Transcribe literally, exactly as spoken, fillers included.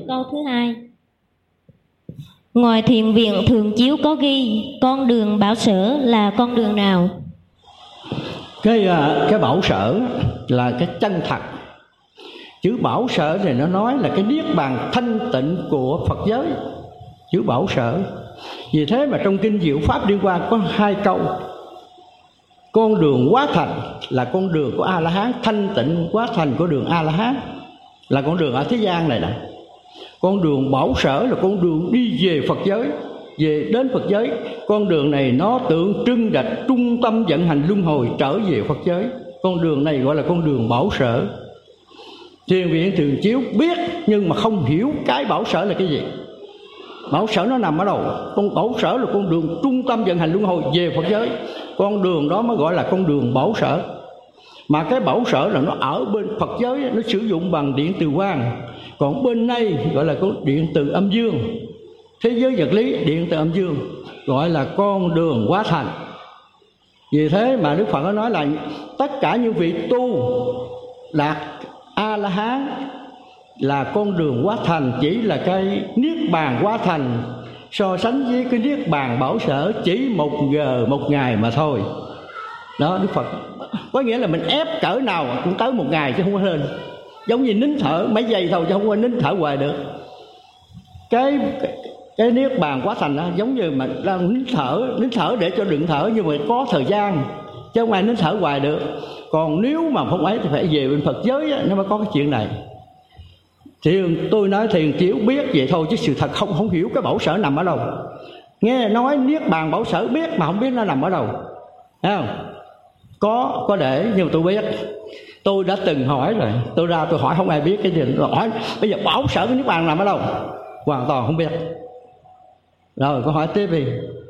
câu thứ hai. Ngoài thiền viện Thường Chiếu có ghi con đường Bảo Sở là con đường nào? Cái cái Bảo Sở là cái chân thật. Chữ Bảo Sở này nó nói là cái niết bàn thanh tịnh của Phật giới. Chữ Bảo Sở. Vì thế mà trong kinh Diệu Pháp Liên Hoa có hai câu. Con đường hóa thành là con đường của A-la-hán, thanh tịnh hóa thành của đường A-la-hán, là con đường ở thế gian này nè. Con đường Bảo Sở là con đường đi về Phật giới, về đến Phật giới. Con đường này nó tượng trưng là trung tâm vận hành luân hồi trở về Phật giới. Con đường này gọi là con đường Bảo Sở. Thiền viện Thường Chiếu biết nhưng mà không hiểu cái Bảo Sở là cái gì. Bảo Sở nó nằm ở đâu? Con Bảo Sở là con đường trung tâm vận hành luân hồi về Phật giới. Con đường đó mới gọi là con đường Bảo Sở. Mà cái Bảo Sở là nó ở bên Phật giới, nó sử dụng bằng điện từ quang. Còn bên đây gọi là con điện từ âm dương. Thế giới vật lý điện từ âm dương gọi là con đường hóa thành. Vì thế mà Đức Phật có nói là tất cả những vị tu đạt A-la-hán là con đường hóa thành, chỉ là cái niết bàn hóa thành so sánh với cái niết bàn Bảo Sở chỉ một giờ một ngày mà thôi. Đó, Đức Phật có nghĩa là mình ép cỡ nào cũng tới một ngày chứ không có hơn. Giống như nín thở mấy giây thôi chứ không có nín thở hoài được. Cái cái niết bàn hóa thành đó giống như mà đang nín thở, nín thở để cho đừng thở, nhưng mà có thời gian chứ không ai nín thở hoài được. Còn nếu mà không ấy thì phải về bên Phật giới á, nó mới có cái chuyện này. Thì tôi nói Thiền Chiếu biết vậy thôi, chứ sự thật không không hiểu cái Bảo Sở nằm ở đâu. Nghe nói niết bàn Bảo Sở biết mà không biết nó nằm ở đâu, thấy không? Có có để nhưng mà tôi biết. Tôi đã từng hỏi rồi, tôi ra tôi hỏi không ai biết cái gì. Tôi hỏi bây giờ Bảo Sở cái niết bàn nằm ở đâu, hoàn toàn không biết. Rồi câu hỏi tiếp đi.